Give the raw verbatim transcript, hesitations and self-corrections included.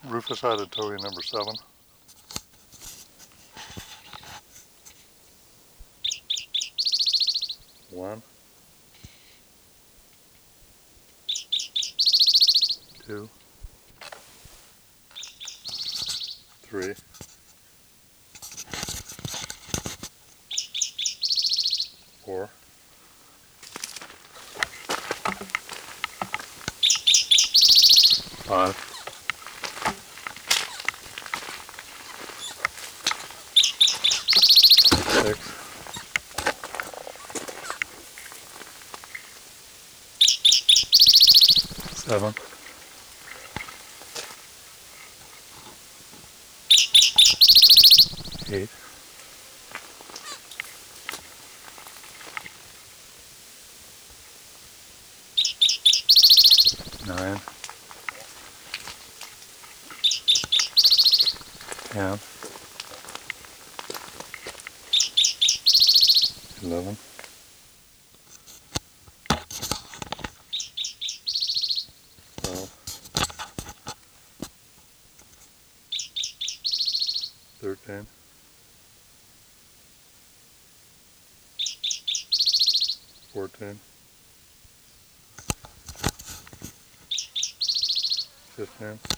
Rufus Adatowie, number seven. One, two, three, four, five, six, seven, eight, nine, ten, eleven, twelve, thirteen, fourteen, fifteen,